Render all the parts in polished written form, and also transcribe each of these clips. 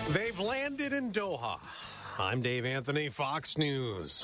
They've landed in Doha. I'm Dave Anthony, Fox News.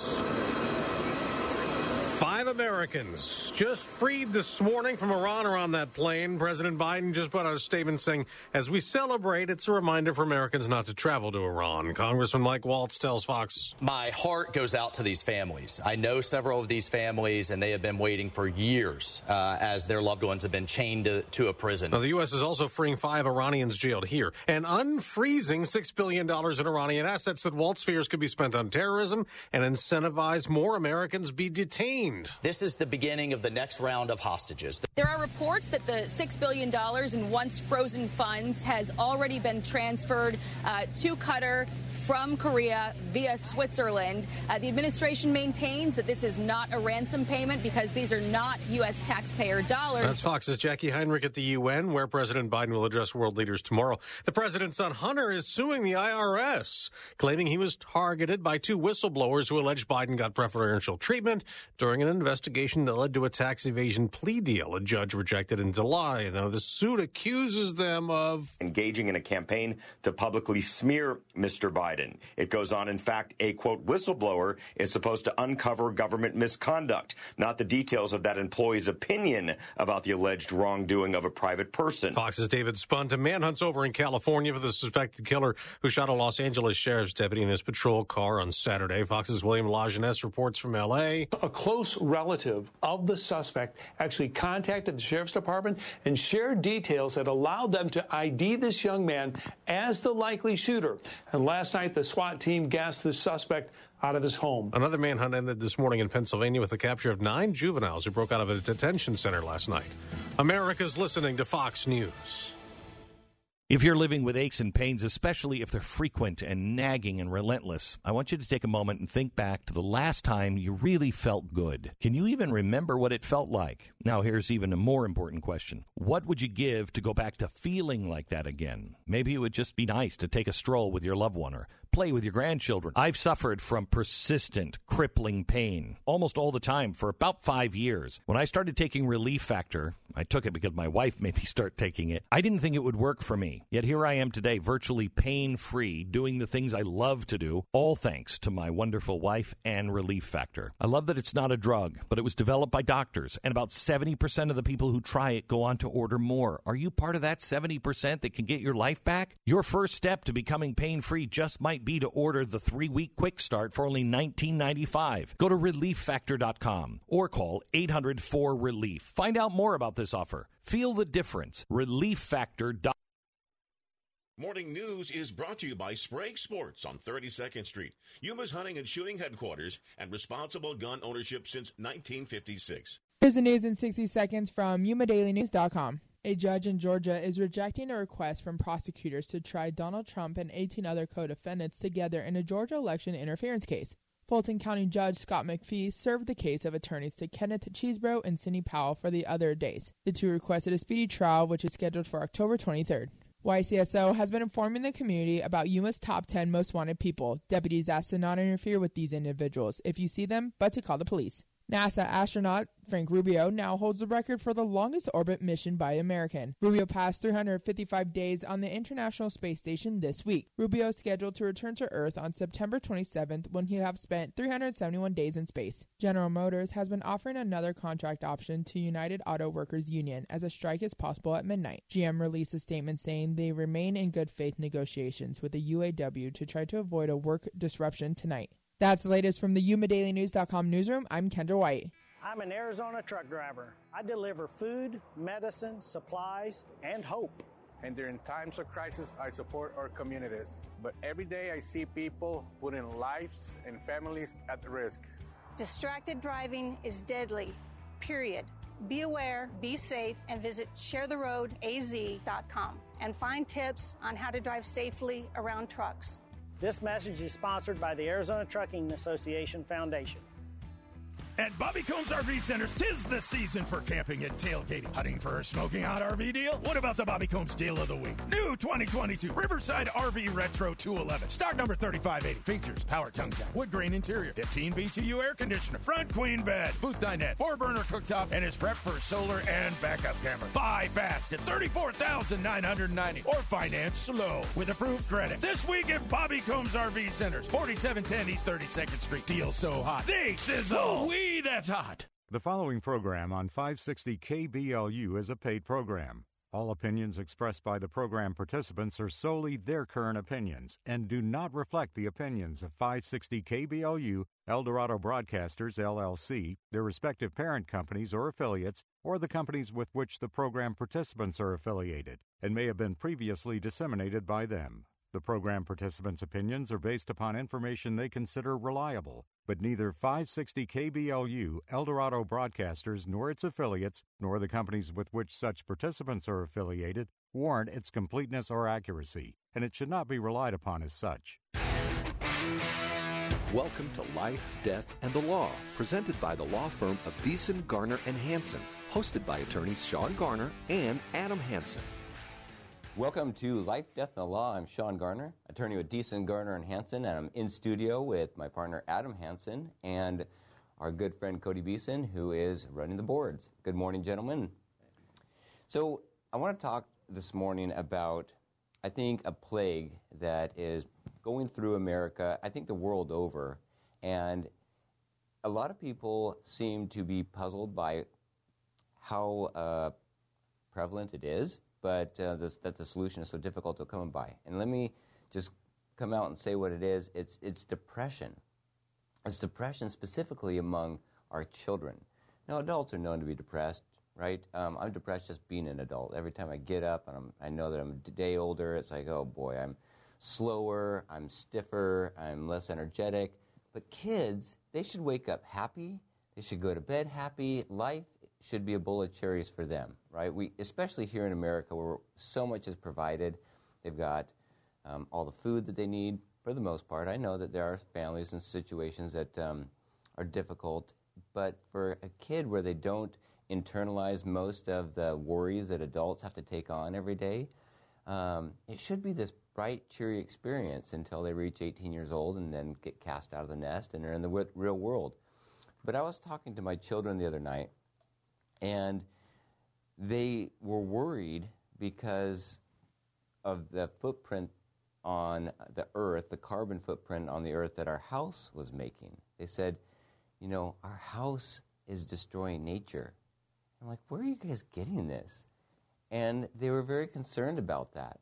5 Americans just freed this morning from Iran are on that plane. President Biden just put out a statement saying, as we celebrate, it's a reminder for Americans not to travel to Iran. Congressman Mike Waltz tells Fox. My heart goes out to these families. I know several of these families, and they have been waiting for years as their loved ones have been chained to a prison. Now, the U.S. is also freeing 5 Iranians jailed here and unfreezing $6 billion in Iranian assets that Waltz fears could be spent on terrorism and incentivize more Americans be detained. This is the beginning of the next round of hostages. There are reports that the $6 billion in once frozen funds has already been transferred to Qatar from Korea via Switzerland. The administration maintains that this is not a ransom payment because these are not U.S. taxpayer dollars. That's Fox's Jackie Heinrich at the UN, where President Biden will address world leaders tomorrow. The president's son, Hunter, is suing the IRS, claiming he was targeted by 2 whistleblowers who allege Biden got preferential treatment during an investigation that led to a tax evasion plea deal a judge rejected in July. Now, the suit accuses them of engaging in a campaign to publicly smear Mr. Biden. It goes on, in fact, a, quote, whistleblower is supposed to uncover government misconduct, not the details of that employee's opinion about the alleged wrongdoing of a private person. Fox's David Spunt. A manhunt's over in California for the suspected killer who shot a Los Angeles sheriff's deputy in his patrol car on Saturday. Fox's William Lajeunesse reports from L.A. A close relative of the suspect actually contacted the sheriff's department and shared details that allowed them to ID this young man as the likely shooter. And last night, the SWAT team gassed the suspect out of his home. Another manhunt ended this morning in Pennsylvania with the capture of 9 juveniles who broke out of a detention center last night. America's listening to Fox News. If you're living with aches and pains, especially if they're frequent and nagging and relentless, I want you to take a moment and think back to the last time you really felt good. Can you even remember what it felt like? Now, here's even a more important question. What would you give to go back to feeling like that again? Maybe it would just be nice to take a stroll with your loved one or play with your grandchildren. I've suffered from persistent, crippling pain almost all the time for about 5 years. When I started taking Relief Factor, I took it because my wife made me start taking it. I didn't think it would work for me. Yet here I am today, virtually pain-free, doing the things I love to do, all thanks to my wonderful wife and Relief Factor. I love that it's not a drug, but it was developed by doctors, and about 70% of the people who try it go on to order more. Are you part of that 70% that can get your life back? Your first step to becoming pain-free just might be to order the 3-week quick start for only $19.95. Go to ReliefFactor.com or call 800-4RELIEF. Find out more about this offer. Feel the difference. ReliefFactor.com. Morning News is brought to you by Sprague Sports on 32nd Street, Yuma's hunting and shooting headquarters and responsible gun ownership since 1956. Here's the news in 60 seconds from YumaDailyNews.com. A judge in Georgia is rejecting a request from prosecutors to try Donald Trump and 18 other co-defendants together in a Georgia election interference case. Fulton County Judge Scott McPhee served the case of attorneys to Kenneth Chesebro and Sidney Powell for the other days. The two requested a speedy trial, which is scheduled for October 23rd. YCSO has been informing the community about Yuma's top 10 most wanted people. Deputies asked to not interfere with these individuals if you see them, but to call the police. NASA astronaut Frank Rubio now holds the record for the longest orbit mission by American. Rubio passed 355 days on the International Space Station this week. Rubio is scheduled to return to Earth on September 27th when he will have spent 371 days in space. General Motors has been offering another contract option to United Auto Workers Union as a strike is possible at midnight. GM released a statement saying they remain in good faith negotiations with the UAW to try to avoid a work disruption tonight. That's the latest from the YumaDailyNews.com newsroom. I'm Kendra White. I'm an Arizona truck driver. I deliver food, medicine, supplies, and hope. And during times of crisis, I support our communities. But every day I see people putting lives and families at risk. Distracted driving is deadly, period. Be aware, be safe, and visit sharetheroadaz.com and find tips on how to drive safely around trucks. This message is sponsored by the Arizona Trucking Association Foundation. At Bobby Combs RV Centers, 'tis the season for camping and tailgating. Hunting for a smoking hot RV deal? What about the Bobby Combs Deal of the Week? New 2022 Riverside RV Retro 211. Stock number 3580. Features power tongue jack, wood grain interior, 15 BTU air conditioner, front queen bed, booth dinette, 4-burner cooktop, and is prepped for solar and backup camera. Buy fast at $34,990 or finance slow with approved credit. This week at Bobby Combs RV Centers, 4710 East 32nd Street. Deal so hot, they sizzle. Wee, that's hot. The following program on 560 KBLU is a paid program. All opinions expressed by the program participants are solely their current opinions and do not reflect the opinions of 560 KBLU, Eldorado Broadcasters, LLC, their respective parent companies or affiliates, or the companies with which the program participants are affiliated, and may have been previously disseminated by them. The program participants' opinions are based upon information they consider reliable, but neither 560 KBLU, Eldorado Broadcasters, nor its affiliates, nor the companies with which such participants are affiliated, warrant its completeness or accuracy, and it should not be relied upon as such. Welcome to Life, Death, and the Law, presented by the law firm of Deason, Garner, and Hansen, hosted by attorneys Sean Garner and Adam Hansen. Welcome to Life, Death, and the Law. I'm Sean Garner, attorney with Deason, Garner, and Hansen, and I'm in studio with my partner Adam Hansen and our good friend Cody Beeson, who is running the boards. Good morning, gentlemen. So I want to talk this morning about, I think, a plague that is going through America, I think the world over, and a lot of people seem to be puzzled by how prevalent it is, but that the solution is so difficult to come by. And let me just come out and say what it is. It's depression. It's depression specifically among our children. Now, adults are known to be depressed, right? I'm depressed just being an adult. Every time I get up and I know that I'm a day older, it's like, oh boy, I'm slower, I'm stiffer, I'm less energetic. But kids, they should wake up happy. They should go to bed happy. Life should be a bowl of cherries for them, right? Especially here in America where so much is provided. They've got all the food that they need for the most part. I know that there are families and situations that are difficult, but for a kid where they don't internalize most of the worries that adults have to take on every day, it should be this bright, cheery experience until they reach 18 years old and then get cast out of the nest and are in the real world. But I was talking to my children the other night, and they were worried because of the footprint on the earth, the carbon footprint on the earth that our house was making. They said, you know, our house is destroying nature. I'm like, where are you guys getting this? And they were very concerned about that.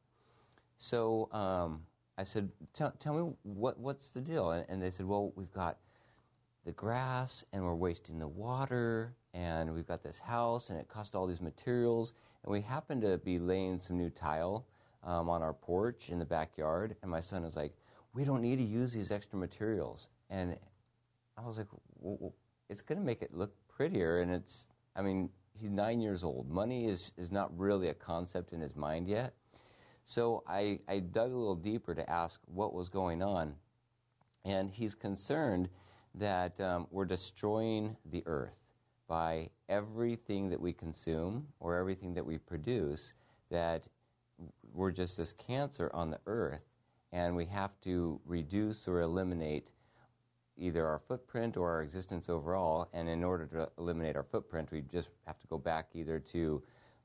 So I said, tell me what's the deal? And they said, well, we've got the grass and we're wasting the water, and we've got this house and it cost all these materials, and we happen to be laying some new tile on our porch in the backyard, and my son is like, we don't need to use these extra materials. And I was like, well, it's going to make it look prettier, and he's 9 years old. Money is not really a concept in his mind yet. So I dug a little deeper to ask what was going on, and he's concerned that we're destroying the earth by everything that we consume or everything that we produce, that we're just this cancer on the earth, and we have to reduce or eliminate either our footprint or our existence overall. And in order to eliminate our footprint, we just have to go back either to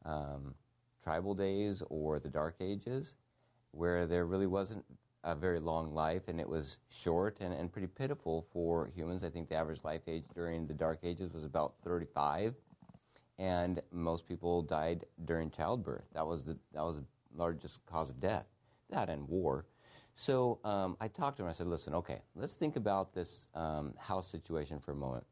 tribal days or the Dark Ages, where there really wasn't a very long life, and it was short and pretty pitiful for humans. I think the average life age during the Dark Ages was about 35, and most people died during childbirth. That was the largest cause of death, that and war. So I talked to him. I said, listen, okay, let's think about this house situation for a moment.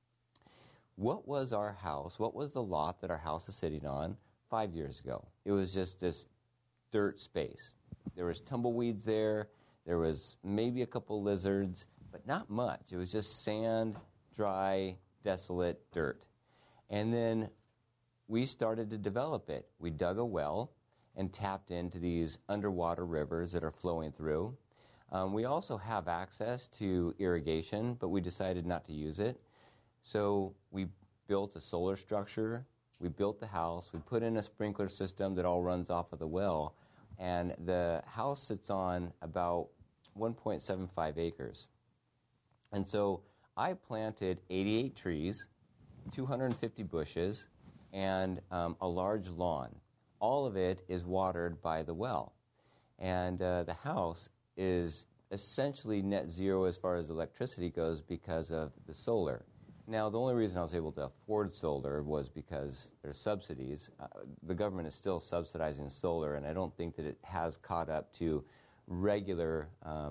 What was our house? What was the lot that our house is sitting on 5 years ago? It was just this dirt space. There was tumbleweeds there. There was maybe a couple lizards, but not much. It was just sand, dry, desolate dirt. And then we started to develop it. We dug a well and tapped into these underwater rivers that are flowing through. We also have access to irrigation, but we decided not to use it. So we built a solar structure, we built the house, we put in a sprinkler system that all runs off of the well, and the house sits on about 1.75 acres. And so I planted 88 trees, 250 bushes, and a large lawn. All of it is watered by the well. And the house is essentially net zero as far as electricity goes because of the solar. Now, the only reason I was able to afford solar was because there's subsidies. The government is still subsidizing solar, and I don't think that it has caught up to regular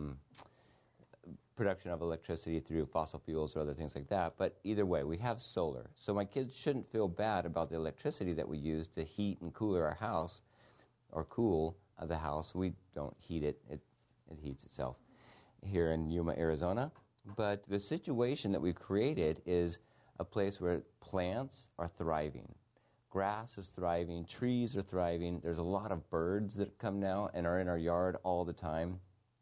production of electricity through fossil fuels or other things like that. But either way, we have solar. So my kids shouldn't feel bad about the electricity that we use to heat and cool our house, or cool the house. We don't heat it. It heats itself here in Yuma, Arizona. But the situation that we've created is a place where plants are thriving. Grass is thriving. Trees are thriving. There's a lot of birds that come now and are in our yard all the time.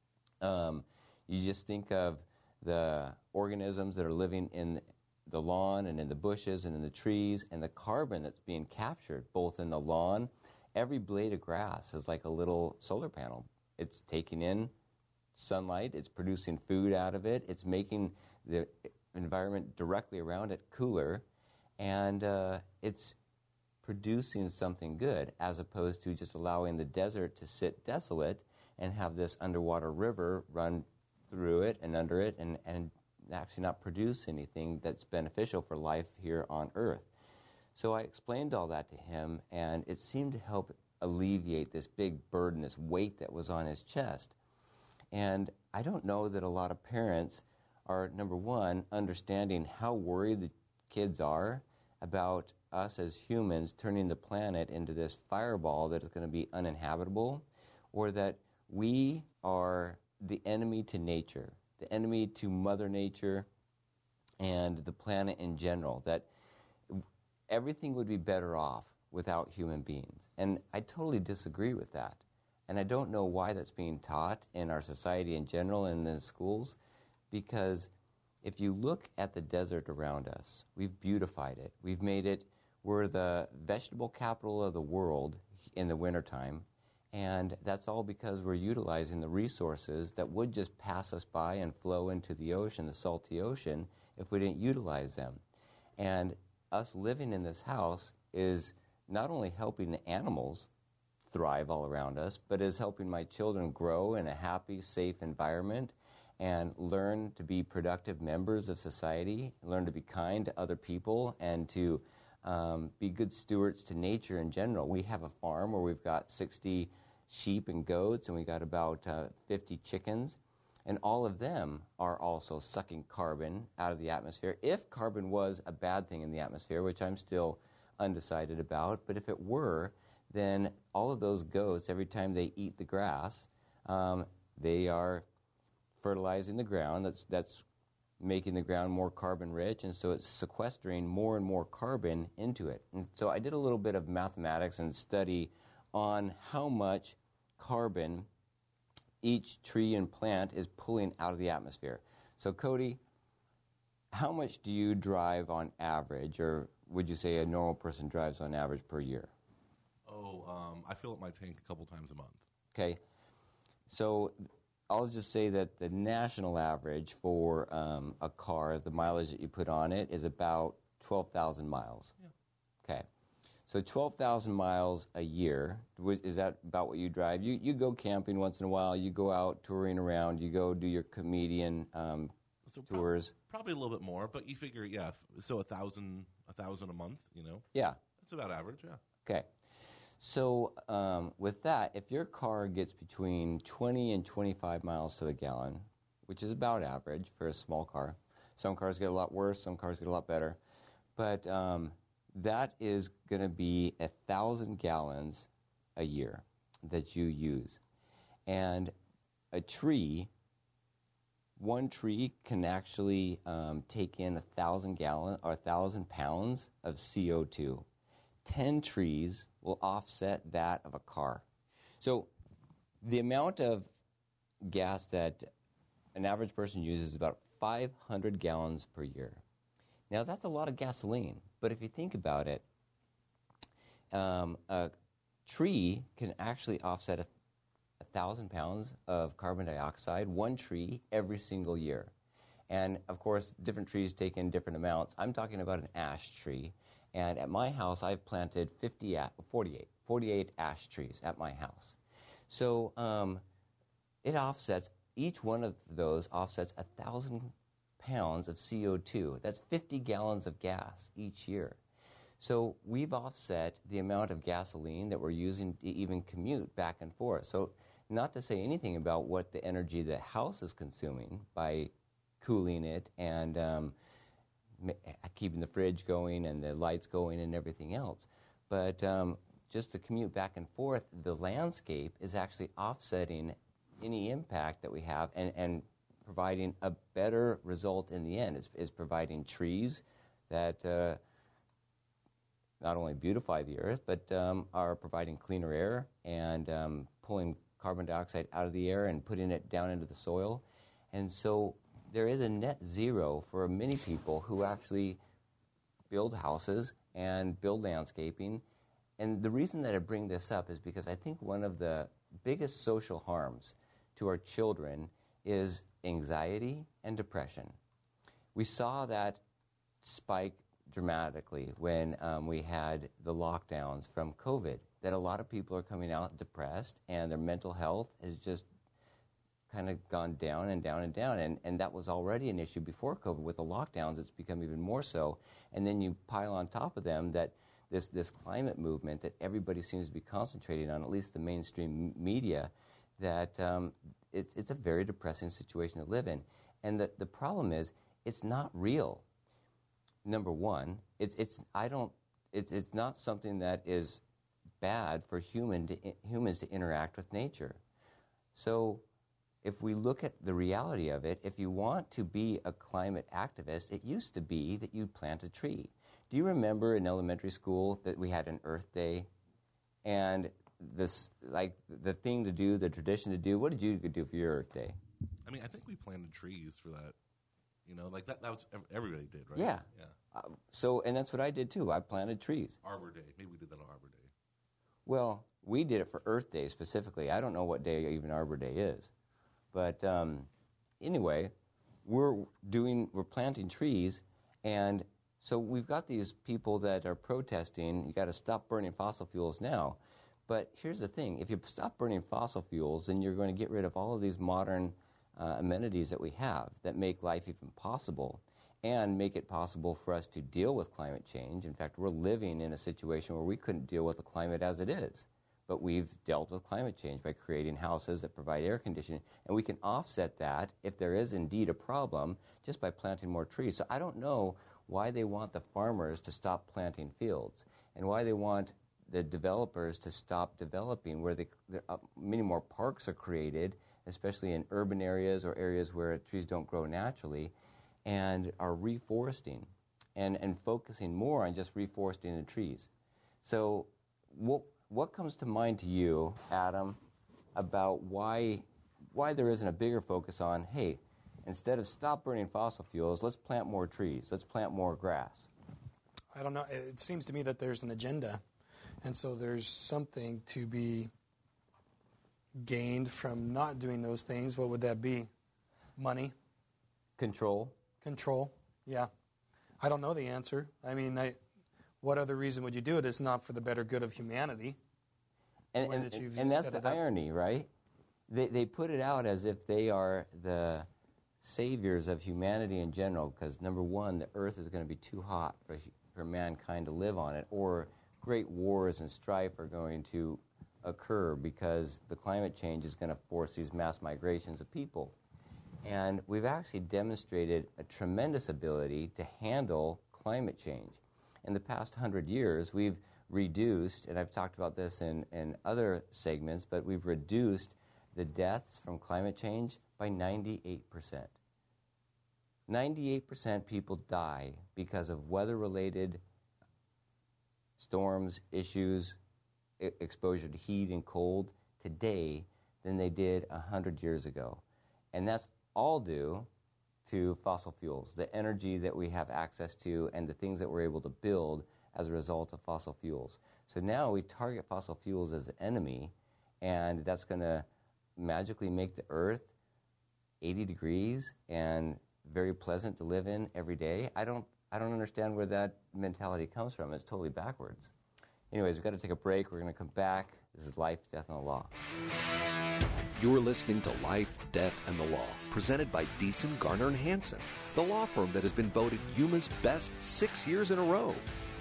You just think of the organisms that are living in the lawn and in the bushes and in the trees, and the carbon that's being captured both in the lawn. Every blade of grass is like a little solar panel. It's taking in sunlight, it's producing food out of it, it's making the environment directly around it cooler, and it's producing something good, as opposed to just allowing the desert to sit desolate and have this underwater river run through it and under it and actually not produce anything that's beneficial for life here on Earth. So I explained all that to him, and it seemed to help alleviate this big burden, this weight that was on his chest. And I don't know that a lot of parents are, number one, understanding how worried the kids are about us as humans turning the planet into this fireball that is going to be uninhabitable, or that we are the enemy to nature, the enemy to Mother Nature and the planet in general, that everything would be better off without human beings. And I totally disagree with that. And I don't know why that's being taught in our society in general and in the schools, because if you look at the desert around us, we've beautified it. We've made it, we're the vegetable capital of the world in the wintertime. And that's all because we're utilizing the resources that would just pass us by and flow into the ocean, the salty ocean, if we didn't utilize them. And us living in this house is not only helping the animals thrive all around us, but is helping my children grow in a happy, safe environment and learn to be productive members of society, learn to be kind to other people, and to be good stewards to nature in general. We have a farm where we've got 60 sheep and goats, and we got about 50 chickens, and all of them are also sucking carbon out of the atmosphere. If carbon was a bad thing in the atmosphere, which I'm still undecided about, but if it were, then all of those goats, every time they eat the grass, they are fertilizing the ground. That's making the ground more carbon rich, and so it's sequestering more and more carbon into it. And so I did a little bit of mathematics and study on how much carbon each tree and plant is pulling out of the atmosphere. So Cody, how much do you drive on average, or would you say a normal person drives on average per year? I fill up my tank a couple times a month. Okay. So I'll just say that the national average for a car, the mileage that you put on it, is about 12,000 miles. Yeah. Okay. So 12,000 miles a year, is that about what you drive? You go camping once in a while, you go out touring around, you go do your comedian tours. Probably a little bit more, but you figure, yeah, so 1,000 a month, you know? Yeah. That's about average, yeah. Okay. So with that, if your car gets between 20 and 25 miles to the gallon, which is about average for a small car, some cars get a lot worse, some cars get a lot better, but that is going to be 1,000 gallons a year that you use. And a tree, one tree can actually take in 1,000 gallons or 1,000 pounds of CO2. 10 trees will offset that of a car. So the amount of gas that an average person uses is about 500 gallons per year. Now, that's a lot of gasoline, but if you think about it, a tree can actually offset 1,000 pounds of carbon dioxide, one tree, every single year. And, of course, different trees take in different amounts. I'm talking about an ash tree. And at my house, I've planted 48 ash trees at my house. So it offsets, each one of those offsets 1,000 pounds of CO2. That's 50 gallons of gas each year. So we've offset the amount of gasoline that we're using to even commute back and forth. So not to say anything about what the energy the house is consuming by cooling it and keeping the fridge going and the lights going and everything else. But just to commute back and forth, the landscape is actually offsetting any impact that we have and providing a better result in the end, is providing trees that not only beautify the earth, but are providing cleaner air and pulling carbon dioxide out of the air and putting it down into the soil. And so there is a net zero for many people who actually build houses and build landscaping. And the reason that I bring this up is because I think one of the biggest social harms to our children is anxiety and depression. We saw that spike dramatically when we had the lockdowns from COVID, that a lot of people are coming out depressed and their mental health has just kind of gone down and down and down. And that was already an issue before COVID. With the lockdowns, it's become even more so. And then you pile on top of them that this climate movement that everybody seems to be concentrating on, at least the mainstream media, that it's a very depressing situation to live in. And the problem is, it's not real. Number one, it's not something that is bad for humans to interact with nature. So if we look at the reality of it, if you want to be a climate activist, it used to be that you'd plant a tree. Do you remember in elementary school that we had an Earth Day? And this, like, the thing to do, the tradition to do, what did you do for your Earth Day? I mean, I think we planted trees for that. You know, like that was everybody did, right? Yeah. So, and that's what I did too. I planted trees. Arbor Day. Maybe we did that on Arbor Day. Well, we did it for Earth Day specifically. I don't know what day even Arbor Day is. But anyway, we're planting trees, and so we've got these people that are protesting, you got to stop burning fossil fuels now. But here's the thing, if you stop burning fossil fuels, then you're going to get rid of all of these modern amenities that we have that make life even possible and make it possible for us to deal with climate change. In fact, we're living in a situation where we couldn't deal with the climate as it is. But we've dealt with climate change by creating houses that provide air conditioning, and we can offset that if there is indeed a problem just by planting more trees. So I don't know why they want the farmers to stop planting fields and why they want the developers to stop developing, where many more parks are created, especially in urban areas or areas where trees don't grow naturally, and are reforesting and focusing more on just reforesting the trees. So what comes to mind to you, Adam, about why there isn't a bigger focus on, hey, instead of stop burning fossil fuels, let's plant more trees, let's plant more grass? I don't know. It seems to me that there's an agenda, and so there's something to be gained from not doing those things. What would that be? Money? Control, yeah. I don't know the answer. I mean, what other reason would you do it? It's not for the better good of humanity. And that's the irony, right? They put it out as if they are the saviors of humanity in general, because, number one, the earth is going to be too hot for mankind to live on it, or great wars and strife are going to occur because the climate change is going to force these mass migrations of people. And we've actually demonstrated a tremendous ability to handle climate change. In the past 100 years, we've reduced, and I've talked about this in other segments, but we've reduced the deaths from climate change by 98%. 98% people die because of weather-related storms, issues, exposure to heat and cold today than they did 100 years ago. And that's all due to fossil fuels, the energy that we have access to and the things that we're able to build as a result of fossil fuels. So now we target fossil fuels as an enemy, and that's going to magically make the Earth 80 degrees and very pleasant to live in every day. I don't understand where that mentality comes from. It's totally backwards. Anyways, we've got to take a break. We're going to come back. This is Life, Death, and the Law. You're listening to Life, Death, and the Law, presented by Deason, Garner, and Hansen, the law firm that has been voted Yuma's best 6 years in a row.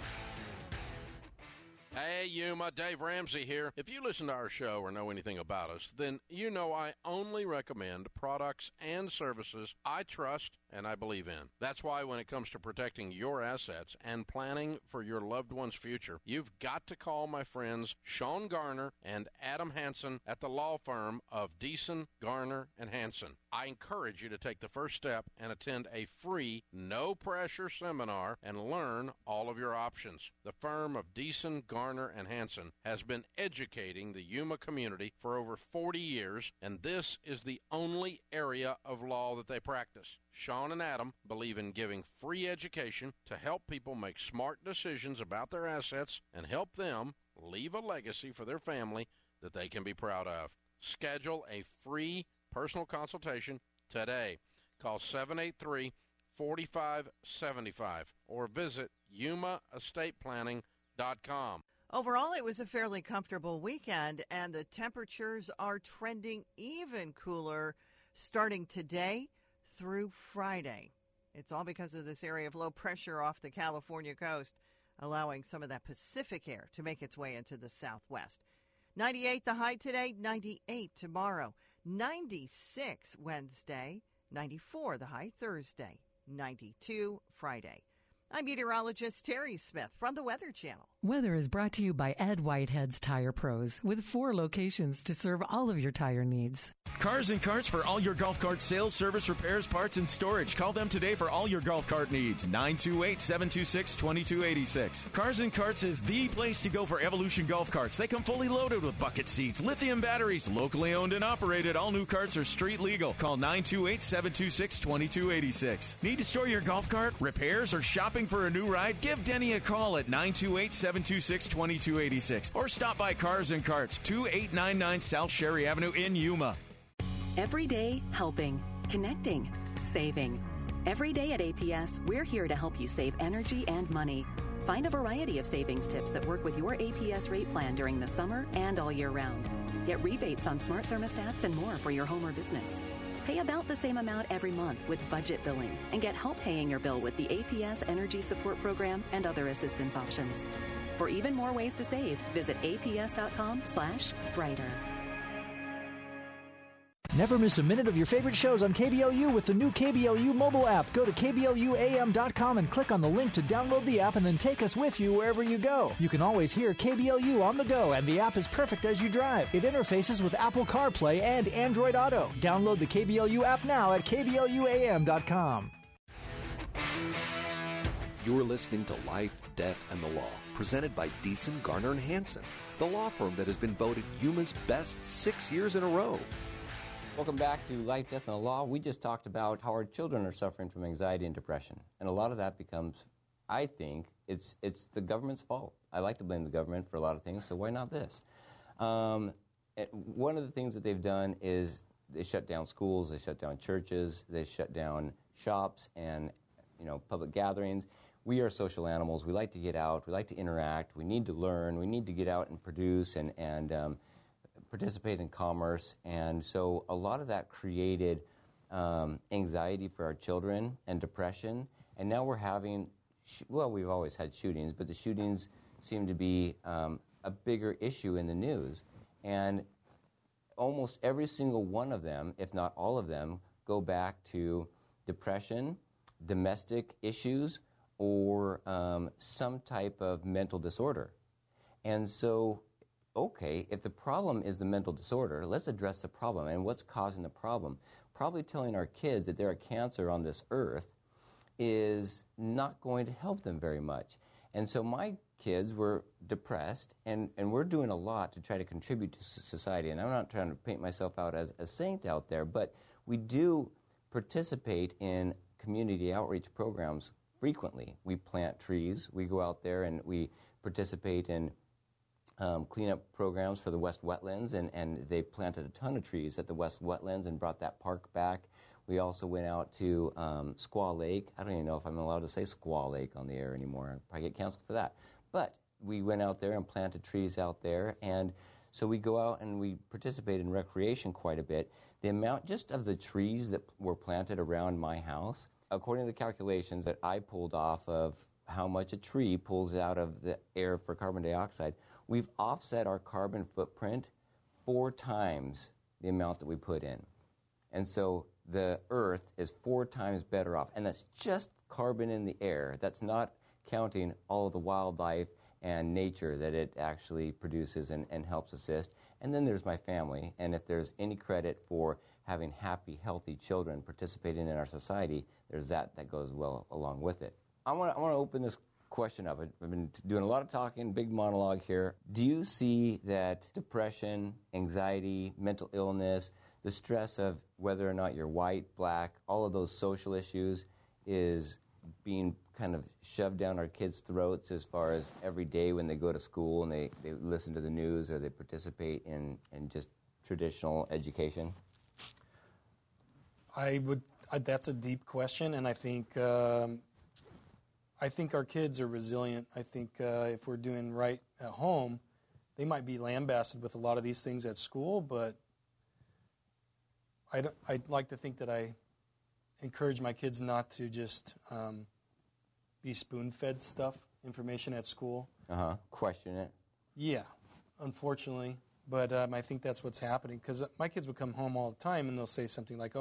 Hey, Yuma, Dave Ramsey here. If you listen to our show or know anything about us, then you know I only recommend products and services I trust and I believe in. That's why when it comes to protecting your assets and planning for your loved one's future, you've got to call my friends Sean Garner and Adam Hansen at the law firm of Deason, Garner, and Hansen. I encourage you to take the first step and attend a free, no-pressure seminar and learn all of your options. The firm of Deason, Garner, and Hansen has been educating the Yuma community for over 40 years, and this is the only area of law that they practice. Sean and Adam believe in giving free education to help people make smart decisions about their assets and help them leave a legacy for their family that they can be proud of. Schedule a free personal consultation today. Call 783-4575 or visit yumaestateplanning.com. Overall, it was a fairly comfortable weekend, and the temperatures are trending even cooler starting today through Friday. It's all because of this area of low pressure off the California coast, allowing some of that Pacific air to make its way into the southwest. 98 the high today, 98 tomorrow, 96 Wednesday, 94 the high Thursday, 92 Friday. I'm meteorologist Terry Smith from the Weather Channel. Weather is brought to you by Ed Whitehead's Tire Pros, with 4 locations to serve all of your tire needs. Cars and Carts for all your golf cart sales, service, repairs, parts, and storage. Call them today for all your golf cart needs. 928-726-2286. Cars and Carts is the place to go for Evolution golf carts. They come fully loaded with bucket seats, lithium batteries, locally owned and operated. All new carts are street legal. Call 928-726-2286. Need to store your golf cart, repairs, or shopping for a new ride? Give Denny a call at 928-726-2286 or stop by Cars and Carts, 2899 South Sherry Avenue in Yuma. Every day, helping, connecting, saving. Every day at APS, we're here to help you save energy and money. Find a variety of savings tips that work with your APS rate plan during the summer and all year round. Get rebates on smart thermostats and more for your home or business. Pay about the same amount every month with budget billing and get help paying your bill with the APS Energy Support Program and other assistance options. For even more ways to save, visit aps.com/brighter. Never miss a minute of your favorite shows on KBLU with the new KBLU mobile app. Go to KBLUAM.com and click on the link to download the app and then take us with you wherever you go. You can always hear KBLU on the go, and the app is perfect as you drive. It interfaces with Apple CarPlay and Android Auto. Download the KBLU app now at KBLUAM.com. You're listening to Life, Death, and the Law, presented by Deason, Garner, and Hansen, the law firm that has been voted Yuma's best 6 years in a row. Welcome back to Life, Death, and the Law. We just talked about how our children are suffering from anxiety and depression. And a lot of that becomes, I think, it's the government's fault. I like to blame the government for a lot of things, so why not this? One of the things that they've done is they shut down schools, they shut down churches, they shut down shops and public gatherings. We are social animals. We like to get out. We like to interact. We need to learn. We need to get out and produce and participate in commerce, and so a lot of that created anxiety for our children and depression, and now we're having, we've always had shootings, but the shootings seem to be a bigger issue in the news, and almost every single one of them, if not all of them, go back to depression, domestic issues, or some type of mental disorder. And so okay, if the problem is the mental disorder, let's address the problem. And what's causing the problem? Probably telling our kids that they're a cancer on this earth is not going to help them very much. And so my kids were depressed, and we're doing a lot to try to contribute to society. And I'm not trying to paint myself out as a saint out there, but we do participate in community outreach programs frequently. We plant trees. We go out there and we participate in cleanup programs for the West Wetlands, and they planted a ton of trees at the West Wetlands and brought that park back. We also went out to Squaw Lake. I don't even know if I'm allowed to say Squaw Lake on the air anymore. I'll probably get canceled for that. But we went out there and planted trees out there, and so we go out and we participate in recreation quite a bit. The amount just of the trees that were planted around my house, according to the calculations that I pulled off of how much a tree pulls out of the air for carbon dioxide, we've offset our carbon footprint 4 times the amount that we put in. And so the Earth is 4 times better off. And that's just carbon in the air. That's not counting all of the wildlife and nature that it actually produces and helps assist. And then there's my family. And if there's any credit for having happy, healthy children participating in our society, there's that goes well along with it. I want to open this question up. I've been doing a lot of talking, big monologue here. Do you see that depression, anxiety, mental illness, the stress of whether or not you're white, black, all of those social issues is being kind of shoved down our kids' throats as far as every day when they go to school and they listen to the news or they participate in just traditional education? That's a deep question, and I think our kids are resilient. I think if we're doing right at home, they might be lambasted with a lot of these things at school, but I'd like to think that I encourage my kids not to just be spoon-fed information at school. Question it. Yeah, unfortunately. But I think that's what's happening, because my kids would come home all the time and they'll say something like,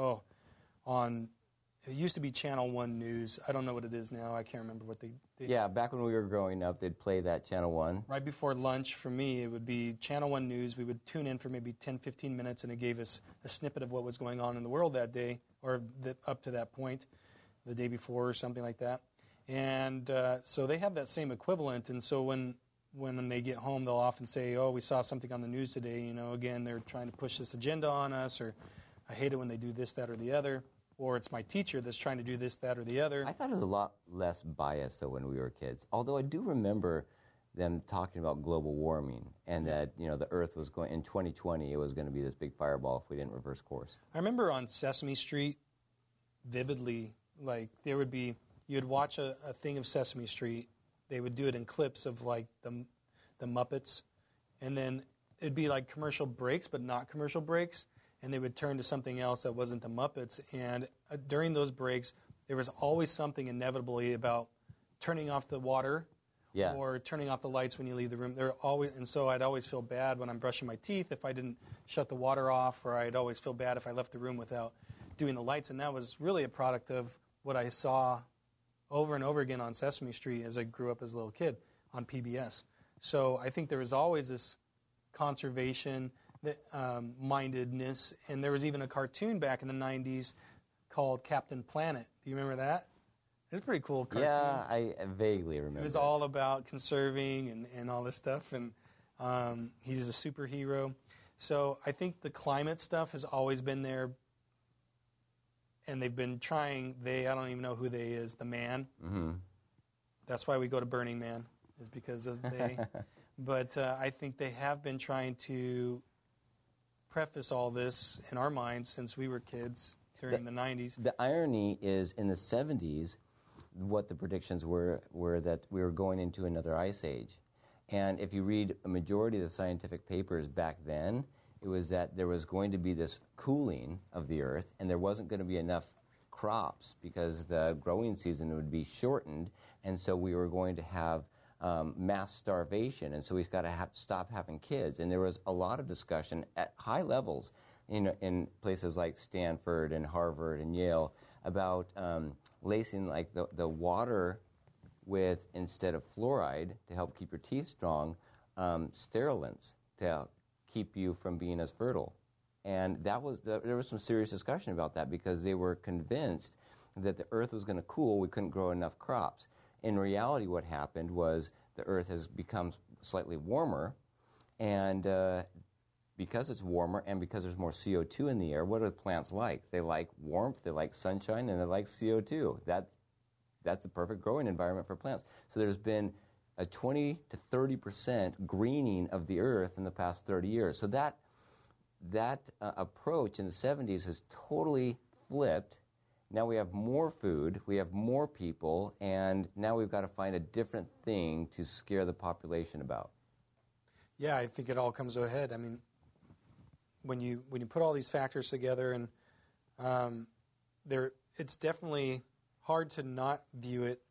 it used to be Channel 1 News. I don't know what it is now. I can't remember what they did. Yeah, back when we were growing up, they'd play that Channel 1. Right before lunch, for me, it would be Channel 1 News. We would tune in for maybe 10, 15 minutes, and it gave us a snippet of what was going on in the world that day, or up to that point, the day before or something like that. And so they have that same equivalent. And so when they get home, they'll often say, we saw something on the news today. Again, they're trying to push this agenda on us, or I hate it when they do this, that, or the other. Or it's my teacher that's trying to do this, that, or the other. I thought it was a lot less bias, though, when we were kids. Although I do remember them talking about global warming and that, the Earth was going, in 2020, it was going to be this big fireball if we didn't reverse course. I remember on Sesame Street, vividly, like, you'd watch a thing of Sesame Street. They would do it in clips of, like, the Muppets. And then it'd be, like, commercial breaks, but not commercial breaks. And they would turn to something else that wasn't the Muppets. And during those breaks, there was always something inevitably about turning off the water or turning off the lights when you leave the room. And so I'd always feel bad when I'm brushing my teeth if I didn't shut the water off, or I'd always feel bad if I left the room without doing the lights. And that was really a product of what I saw over and over again on Sesame Street as I grew up as a little kid on PBS. So I think there was always this conservation mindedness, and there was even a cartoon back in the 90s called Captain Planet. Do you remember that? It was a pretty cool cartoon. Yeah, I vaguely remember. It was all about conserving and all this stuff, and he's a superhero. So I think the climate stuff has always been there, and they've been trying, I don't even know who they is, the man. Mm-hmm. That's why we go to Burning Man, is because of they. But I think they have been trying to preface all this in our minds since we were kids during the 90s. The irony is, in the 70s, what the predictions were that we were going into another ice age. And if you read a majority of the scientific papers back then, it was that there was going to be this cooling of the Earth, and there wasn't going to be enough crops because the growing season would be shortened, and so we were going to have mass starvation, and so we've got to stop having kids. And there was a lot of discussion at high levels in places like Stanford and Harvard and Yale about lacing like the water with, instead of fluoride to help keep your teeth strong, sterilants to keep you from being as fertile. And there was some serious discussion about that because they were convinced that the Earth was going to cool, we couldn't grow enough crops. In reality, what happened was the Earth has become slightly warmer, and because it's warmer and because there's more CO2 in the air, what do plants like? They like warmth, they like sunshine, and they like CO2. That's a perfect growing environment for plants. So there's been a 20 to 30% greening of the earth in the past 30 years. So that approach in the 70s has totally flipped. Now we have more food, we have more people, and now we've got to find a different thing to scare the population about. Yeah, I think it all comes to a head. I mean, when you put all these factors together, and it's definitely hard to not view it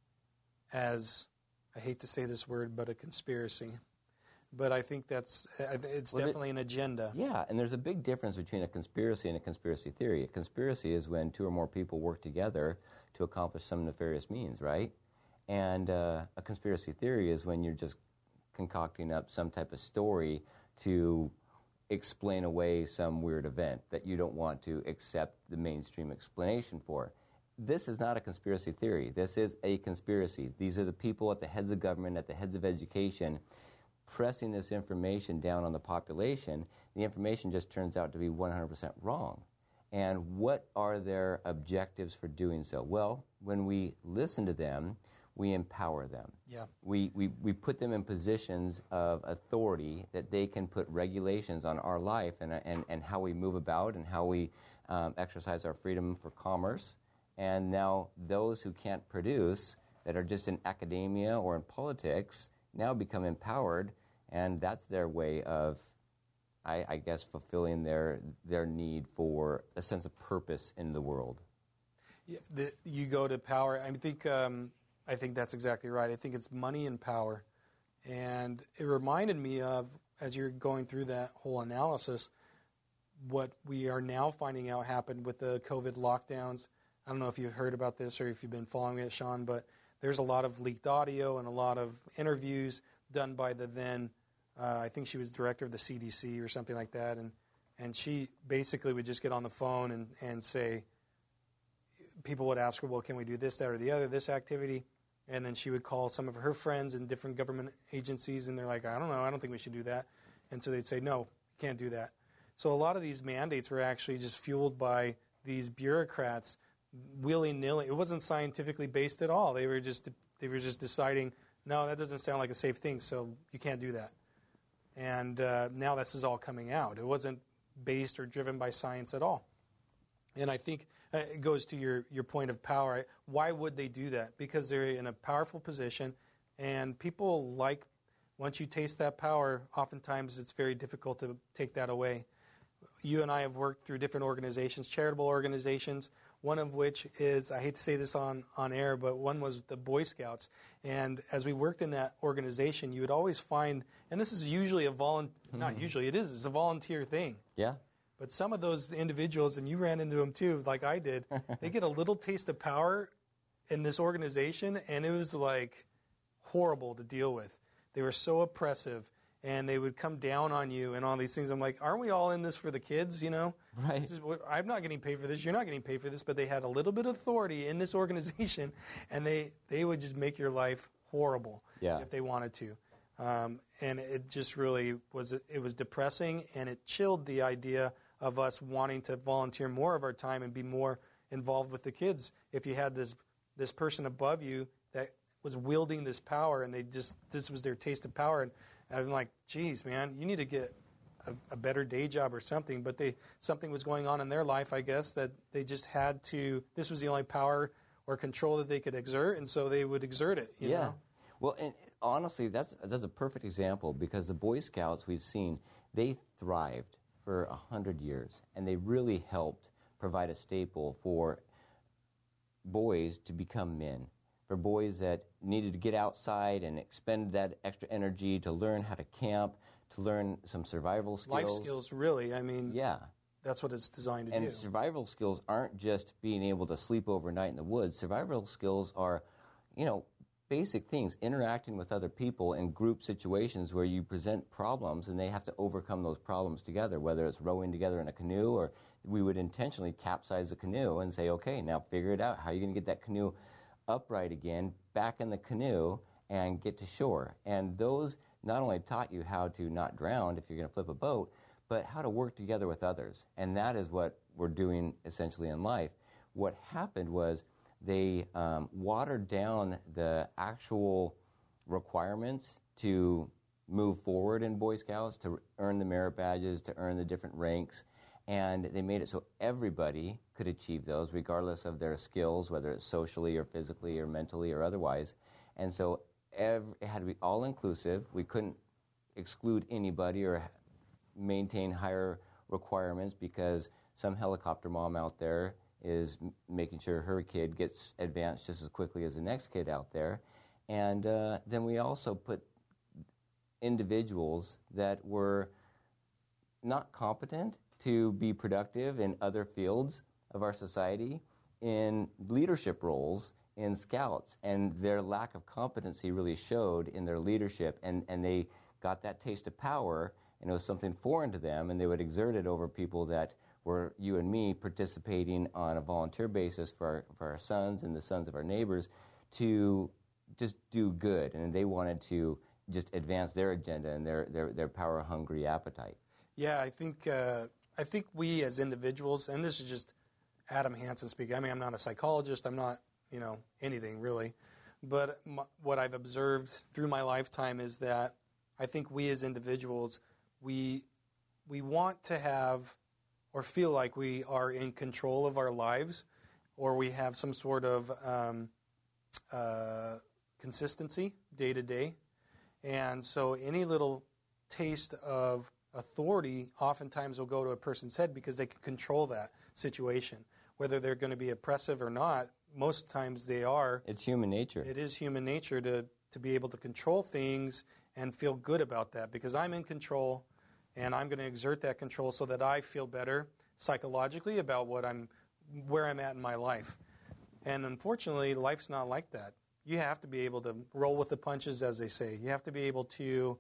as, I hate to say this word, but a conspiracy. But I think it's definitely an agenda. Yeah, and there's a big difference between a conspiracy and a conspiracy theory. A conspiracy is when two or more people work together to accomplish some nefarious means, right? And a conspiracy theory is when you're just concocting up some type of story to explain away some weird event that you don't want to accept the mainstream explanation for. This is not a conspiracy theory. This is a conspiracy. These are the people at the heads of government, at the heads of education, pressing this information down on the population. The information just turns out to be 100% wrong. And what are their objectives for doing so? Well, when we listen to them, we empower them. Yeah. We put them in positions of authority that they can put regulations on our life and how we move about and how we exercise our freedom for commerce. And now those who can't produce, that are just in academia or in politics, now become empowered, and that's their way of, I guess, fulfilling their need for a sense of purpose in the world. Yeah, you go to power. I think that's exactly right. I think it's money and power. And it reminded me of, as you're going through that whole analysis, what we are now finding out happened with the COVID lockdowns. I don't know if you've heard about this or if you've been following it, Sean, but there's a lot of leaked audio and a lot of interviews done by the then, I think she was director of the CDC or something like that, and she basically would just get on the phone and say, people would ask her, well, can we do this, that, or the other, this activity? And then she would call some of her friends in different government agencies, and they're like, I don't know, I don't think we should do that. And so they'd say, no, you can't do that. So a lot of these mandates were actually just fueled by these bureaucrats willy-nilly. It wasn't scientifically based at all. They were just deciding, no, that doesn't sound like a safe thing, so you can't do that. And now this is all coming out. It wasn't based or driven by science at all. And I think it goes to your point of power. Why would they do that? Because they're in a powerful position, and people like, once you taste that power, oftentimes it's very difficult to take that away. You and I have worked through different organizations, charitable organizations, one of which is, I hate to say this on air, but one was the Boy Scouts. And as we worked in that organization, you would always find, and this is usually not usually, it's a volunteer thing. Yeah. But some of those individuals, and you ran into them too, like I did, they get a little taste of power in this organization, and it was like horrible to deal with. They were so oppressive, and they would come down on you and all these things. I'm like, aren't we all in this for the kids, you know? Right. I'm not getting paid for this, you're not getting paid for this, but they had a little bit of authority in this organization, and they would just make your life horrible if they wanted to. And it just really was depressing, and it chilled the idea of us wanting to volunteer more of our time and be more involved with the kids. If you had this person above you that was wielding this power, and this was their taste of power, and I'm like, geez, man, you need to get a better day job or something. But something was going on in their life, I guess, that they just had to, this was the only power or control that they could exert, and so they would exert it, you know? Well, and honestly, that's a perfect example, because the Boy Scouts we've seen, they thrived for 100 years, and they really helped provide a staple for boys to become men, for boys that needed to get outside and expend that extra energy to learn how to camp, to learn some survival skills. Life skills, really. I mean, that's what it's designed to do. And survival skills aren't just being able to sleep overnight in the woods. Survival skills are, basic things, interacting with other people in group situations where you present problems and they have to overcome those problems together, whether it's rowing together in a canoe, or we would intentionally capsize the canoe and say, okay, now figure it out. How are you going to get that canoe upright again, back in the canoe, and get to shore? And those not only taught you how to not drown if you're going to flip a boat, but how to work together with others. And that is what we're doing essentially in life. What happened was they watered down the actual requirements to move forward in Boy Scouts, to earn the merit badges, to earn the different ranks, and they made it so everybody could achieve those regardless of their skills, whether it's socially or physically or mentally or otherwise. And so it had to be all-inclusive. We couldn't exclude anybody or maintain higher requirements because some helicopter mom out there is making sure her kid gets advanced just as quickly as the next kid out there. And then we also put individuals that were not competent to be productive in other fields of our society in leadership roles in Scouts, and their lack of competency really showed in their leadership, and they got that taste of power, and it was something foreign to them, and they would exert it over people that were you and me participating on a volunteer basis for our sons and the sons of our neighbors to just do good, and they wanted to just advance their agenda and their power-hungry appetite. Yeah, I think we as individuals, and this is just Adam Hansen speaking. I mean, I'm not a psychologist. I'm not, anything really. But what I've observed through my lifetime is that I think we as individuals, we want to have or feel like we are in control of our lives, or we have some sort of consistency day to day. And so any little taste of authority oftentimes will go to a person's head because they can control that situation. Whether they're going to be oppressive or not, most times they are. It's human nature. It is human nature to be able to control things and feel good about that because I'm in control and I'm going to exert that control so that I feel better psychologically about where I'm at in my life. And unfortunately, life's not like that. You have to be able to roll with the punches, as they say. You have to be able to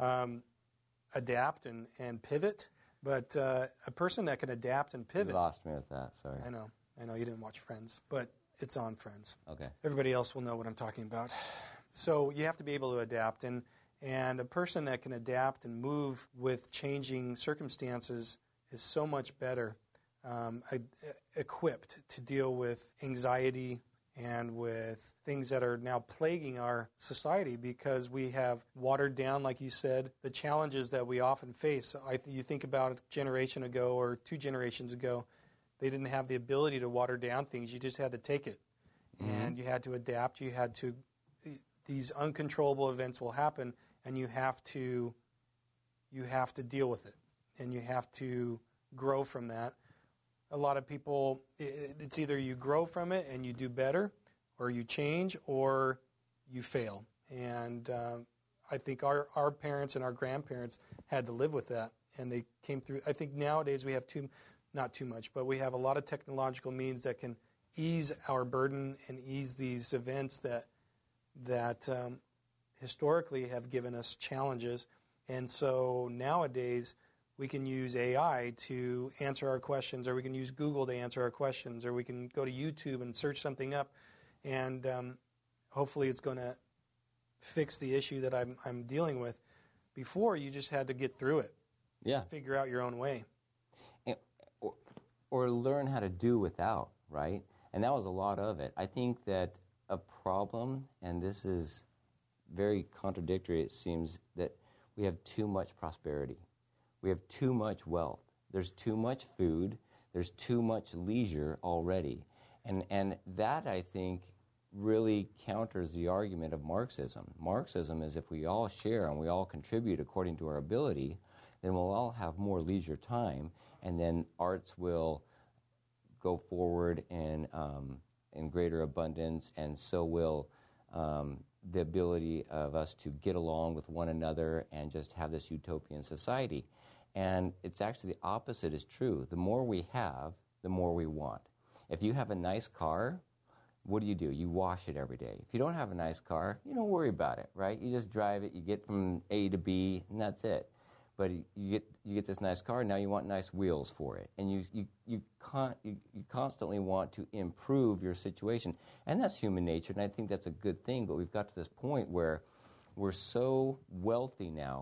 adapt and pivot. But a person that can adapt and pivot... You lost me with that, sorry. I know you didn't watch Friends, but it's on Friends. Okay. Everybody else will know what I'm talking about. So you have to be able to adapt. And a person that can adapt and move with changing circumstances is so much better equipped to deal with anxiety and with things that are now plaguing our society because we have watered down, like you said, the challenges that we often face. You think about a generation ago or 2 generations ago, they didn't have the ability to water down things. You just had to take it. Mm-hmm. And you had to adapt. These uncontrollable events will happen, and you have to deal with it. And you have to grow from that. A lot of people, it's either you grow from it and you do better, or you change, or you fail. And I think our parents and our grandparents had to live with that, and they came through. I think nowadays we have not too much, but we have a lot of technological means that can ease our burden and ease these events that historically have given us challenges. And so nowadays, we can use AI to answer our questions, or we can use Google to answer our questions, or we can go to YouTube and search something up, and hopefully it's going to fix the issue that I'm dealing with. Before, you just had to get through it. Yeah. Figure out your own way. Or learn how to do without, right? And that was a lot of it. I think that a problem, and this is very contradictory, it seems, that we have too much prosperity. We have too much wealth. There's too much food. There's too much leisure already. And that, I think, really counters the argument of Marxism. Marxism is if we all share and we all contribute according to our ability, then we'll all have more leisure time, and then arts will go forward in greater abundance, and so will the ability of us to get along with one another and just have this utopian society. And it's actually the opposite is true. The more we have, the more we want. If you have a nice car, what do? You wash it every day. If you don't have a nice car, you don't worry about it, right? You just drive it, you get from A to B, and that's it. But you get this nice car, now you want nice wheels for it. And you constantly want to improve your situation. And that's human nature, and I think that's a good thing. But we've got to this point where we're so wealthy now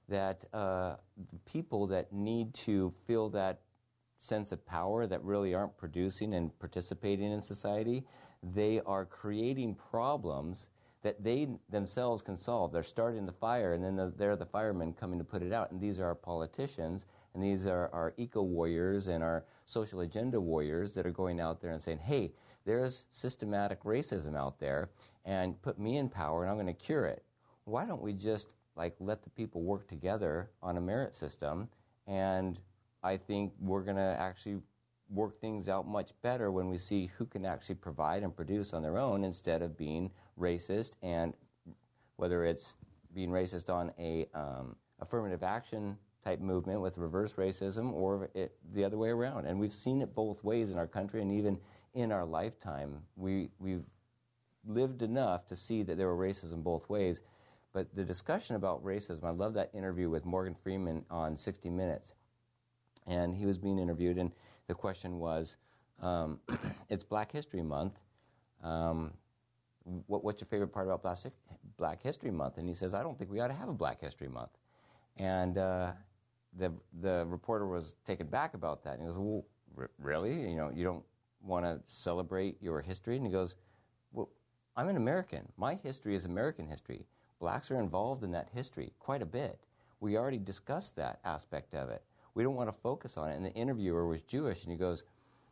that the people that need to feel that sense of power that really aren't producing and participating in society, they are creating problems that they themselves can solve. They're starting the fire, and then they're the firemen coming to put it out. And these are our politicians, and these are our eco-warriors and our social agenda warriors that are going out there and saying, hey, there's systematic racism out there, and put me in power, and I'm going to cure it. Why don't we just let the people work together on a merit system? And I think we're going to actually work things out much better when we see who can actually provide and produce on their own instead of being racist, and whether it's being racist on a affirmative action type movement with reverse racism or the other way around. And we've seen it both ways in our country, and even in our lifetime. We've lived enough to see that there were racism both ways. But the discussion about racism, I love that interview with Morgan Freeman on 60 Minutes. And he was being interviewed, and the question was, it's Black History Month. What's your favorite part about Black History Month? And he says, I don't think we ought to have a Black History Month. And the reporter was taken back about that. And he goes, well, really? You don't want to celebrate your history? And he goes, well, I'm an American. My history is American history. Blacks are involved in that history quite a bit. We already discussed that aspect of it. We don't want to focus on it. And the interviewer was Jewish, and he goes,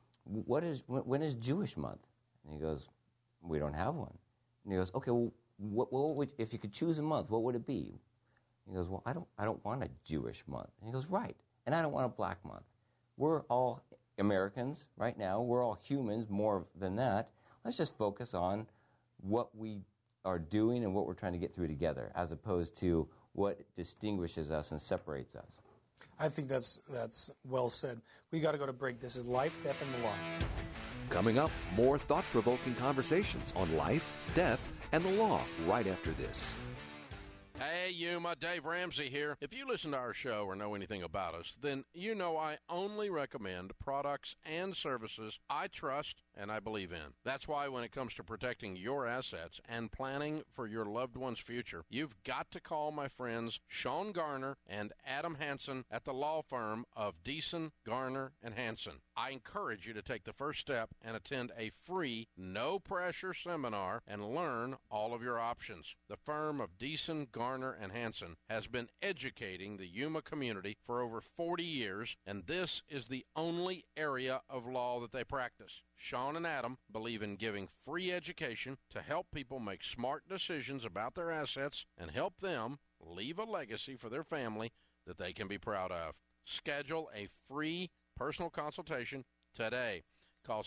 when is Jewish month? And he goes, we don't have one. And he goes, okay, well, what would, if you could choose a month, what would it be? He goes, well, I don't want a Jewish month. And he goes, right, and I don't want a black month. We're all Americans right now. We're all humans more than that. Let's just focus on what we are doing and what we're trying to get through together, as opposed to what distinguishes us and separates us. I think that's well said. We got to go to break. This is Life, Death, and the Law. Coming up, more thought-provoking conversations on life, death, and the law right after this. Hey, Yuma, Dave Ramsey here. If you listen to our show or know anything about us, then you know I only recommend products and services I trust and I believe in. That's why when it comes to protecting your assets and planning for your loved one's future, you've got to call my friends Sean Garner and Adam Hansen at the law firm of Deason, Garner, and Hansen. I encourage you to take the first step and attend a free, no-pressure seminar and learn all of your options. The firm of Deason, Garner, and Hansen has been educating the Yuma community for over 40 years, and this is the only area of law that they practice. Sean and Adam believe in giving free education to help people make smart decisions about their assets and help them leave a legacy for their family that they can be proud of. Schedule a free personal consultation today. Call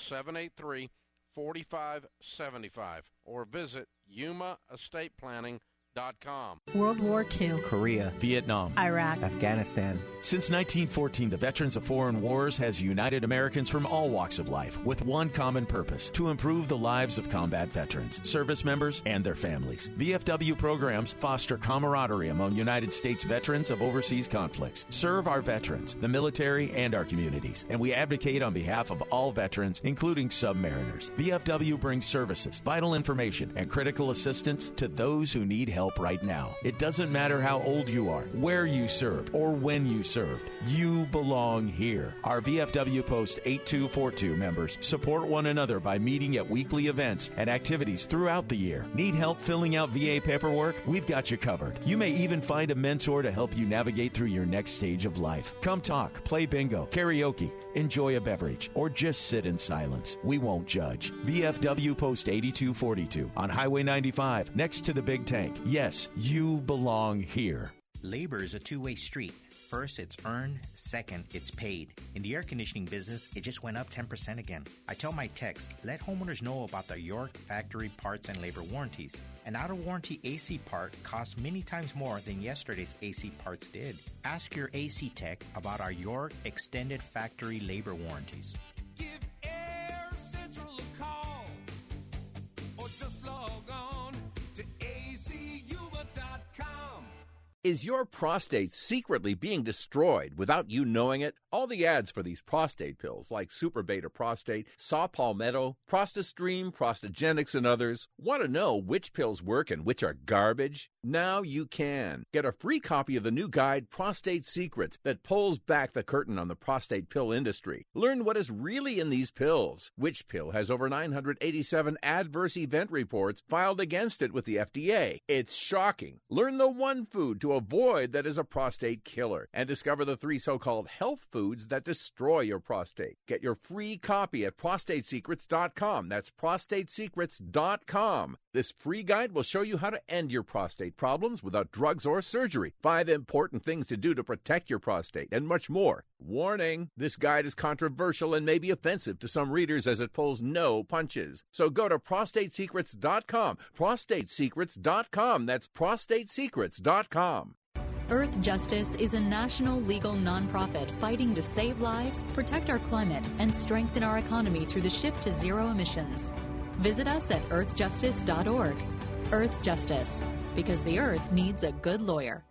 783-4575 or visit YumaEstatePlanning.com. World War II, Korea, Vietnam, Iraq, Afghanistan. Since 1914, the Veterans of Foreign Wars has united Americans from all walks of life with one common purpose: to improve the lives of combat veterans, service members, and their families. VFW programs foster camaraderie among United States veterans of overseas conflicts, serve our veterans, the military, and our communities, and we advocate on behalf of all veterans, including submariners. VFW brings services, vital information, and critical assistance to those who need help right now. It doesn't matter how old you are, where you served, or when you served. You belong here. Our VFW Post 8242 members support one another by meeting at weekly events and activities throughout the year. Need help filling out VA paperwork? We've got you covered. You may even find a mentor to help you navigate through your next stage of life. Come talk, play bingo, karaoke, enjoy a beverage, or just sit in silence. We won't judge. VFW Post 8242 on Highway 95 next to the Big Tank. Yes, you belong here. Labor is a two-way street. First, it's earned. Second, it's paid. In the air conditioning business, it just went up 10% again. I tell my techs, let homeowners know about the York factory parts and labor warranties. An out-of-warranty AC part costs many times more than yesterday's AC parts did. Ask your AC tech about our York extended factory labor warranties. Is your prostate secretly being destroyed without you knowing it? All the ads for these prostate pills like Super Beta Prostate, Saw Palmetto, ProstaStream, Prostagenics, and others. Want to know which pills work and which are garbage? Now you can. Get a free copy of the new guide, Prostate Secrets, that pulls back the curtain on the prostate pill industry. Learn what is really in these pills. Which pill has over 987 adverse event reports filed against it with the FDA? It's shocking. Learn the one food to avoid that is a prostate killer, and discover the 3 so-called health foods that destroy your prostate. Get your free copy at prostatesecrets.com. That's prostatesecrets.com. This free guide will show you how to end your prostate problems without drugs or surgery, 5 important things to do to protect your prostate, and much more. Warning, this guide is controversial and may be offensive to some readers as it pulls no punches. So go to prostatesecrets.com. Prostatesecrets.com. That's prostatesecrets.com. Earth Justice is a national legal nonprofit fighting to save lives, protect our climate, and strengthen our economy through the shift to zero emissions. Visit us at earthjustice.org. Earth Justice, because the earth needs a good lawyer.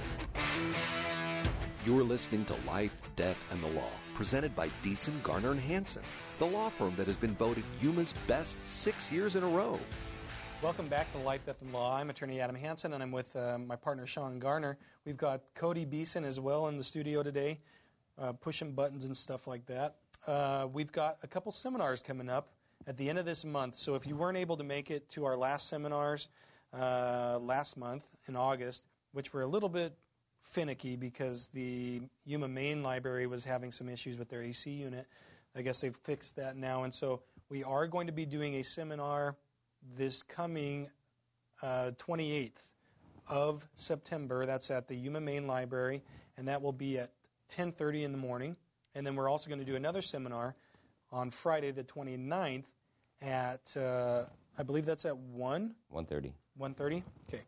You're listening to Life, Death, and the Law, presented by Deason, Garner & Hansen, the law firm that has been voted Yuma's best 6 years in a row. Welcome back to Life, Death, and Law. I'm attorney Adam Hansen, and I'm with my partner Sean Garner. We've got Cody Beeson as well in the studio today, pushing buttons and stuff like that. We've got a couple seminars coming up at the end of this month. So if you weren't able to make it to our last seminars last month in August, which were a little bit finicky because the Yuma Main Library was having some issues with their AC unit. I guess they've fixed that now. And so we are going to be doing a seminar this coming 28th of September. That's at the Yuma Main Library, and that will be at 10:30 in the morning. And then we're also going to do another seminar on Friday the 29th at, I believe that's at 1:30. 1:30? Okay.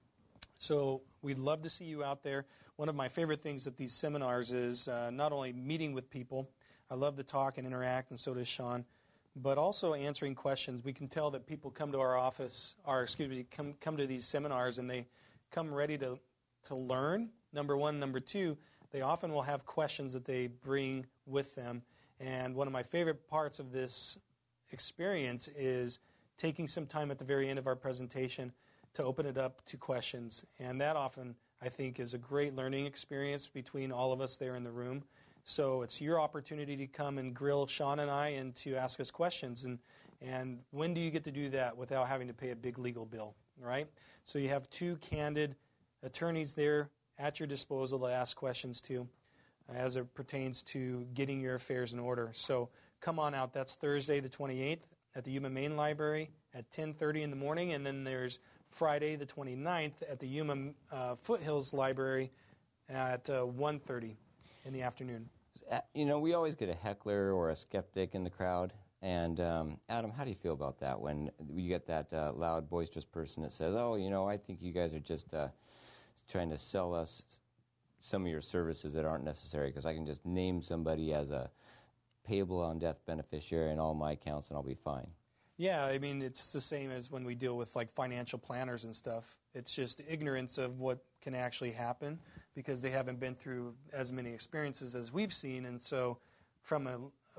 So we'd love to see you out there. One of my favorite things at these seminars is not only meeting with people. I love to talk and interact, and so does Sean, but also answering questions. We can tell that people come to our office, come to these seminars, and they come ready to learn, number one. Number two, they often will have questions that they bring with them. And one of my favorite parts of this experience is taking some time at the very end of our presentation to open it up to questions. And that often, I think, is a great learning experience between all of us there in the room. So it's your opportunity to come and grill Sean and I and to ask us questions. And when do you get to do that without having to pay a big legal bill, right? So you have two candid attorneys there at your disposal to ask questions to as it pertains to getting your affairs in order. So come on out. That's Thursday the 28th at the Yuma Main Library at 10:30 in the morning. And then there's Friday the 29th at the Yuma Foothills Library at 1:30 in the afternoon. You know, we always get a heckler or a skeptic in the crowd. And, Adam, how do you feel about that when you get that loud, boisterous person that says, oh, you know, I think you guys are just trying to sell us some of your services that aren't necessary because I can just name somebody as a payable on death beneficiary in all my accounts and I'll be fine. Yeah, I mean, it's the same as when we deal with, like, financial planners and stuff. It's just ignorance of what can actually happen because they haven't been through as many experiences as we've seen. And so from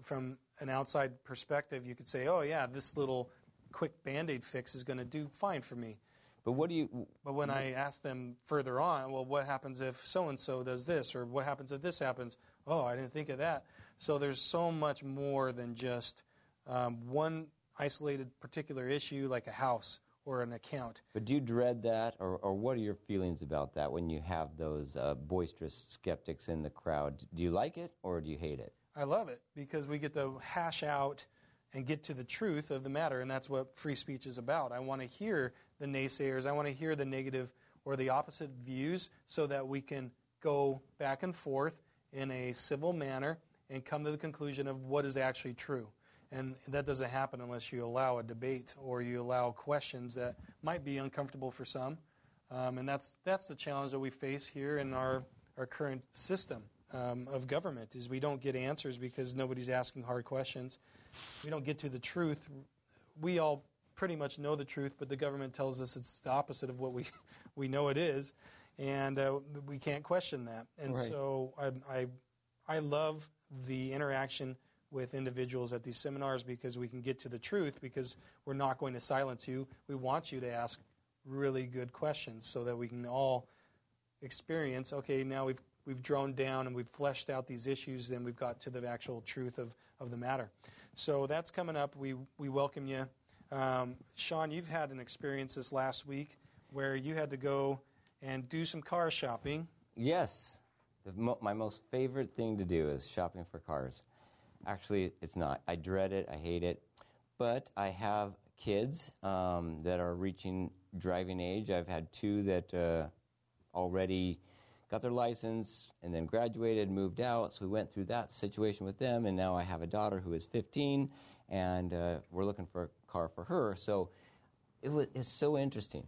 an outside perspective, you could say, oh, yeah, this little quick Band-Aid fix is going to do fine for me. But But when I ask them further on, well, what happens if so-and-so does this? Or what happens if this happens? Oh, I didn't think of that. So there's so much more than just one isolated particular issue like a house or an account. But do you dread that, or what are your feelings about that when you have those boisterous skeptics in the crowd? Do you like it or do you hate it? I love it because we get to hash out and get to the truth of the matter, and that's what free speech is about. I want to hear the naysayers. I want to hear the negative or the opposite views so that we can go back and forth in a civil manner and come to the conclusion of what is actually true. And that doesn't happen unless you allow a debate or you allow questions that might be uncomfortable for some. And that's the challenge that we face here in our current system of government is we don't get answers because nobody's asking hard questions. We don't get to the truth. We all pretty much know the truth, but the government tells us it's the opposite of what we know it is. and we can't question that. And Right. so I love the interaction with individuals at these seminars because we can get to the truth, because we're not going to silence you. We want you to ask really good questions so that we can all experience, okay, now we've droned down and we've fleshed out these issues, then we've got to the actual truth of the matter. So that's coming up. We welcome you. Sean, you've had an experience this last week where you had to go and do some car shopping. Yes. My most favorite thing to do is shopping for cars. Actually, it's not. I dread it. I hate it. But I have kids that are reaching driving age. I've had two that already got their license and then graduated, moved out. So we went through that situation with them. And now I have a daughter who is 15, and we're looking for a car for her. So it's so interesting.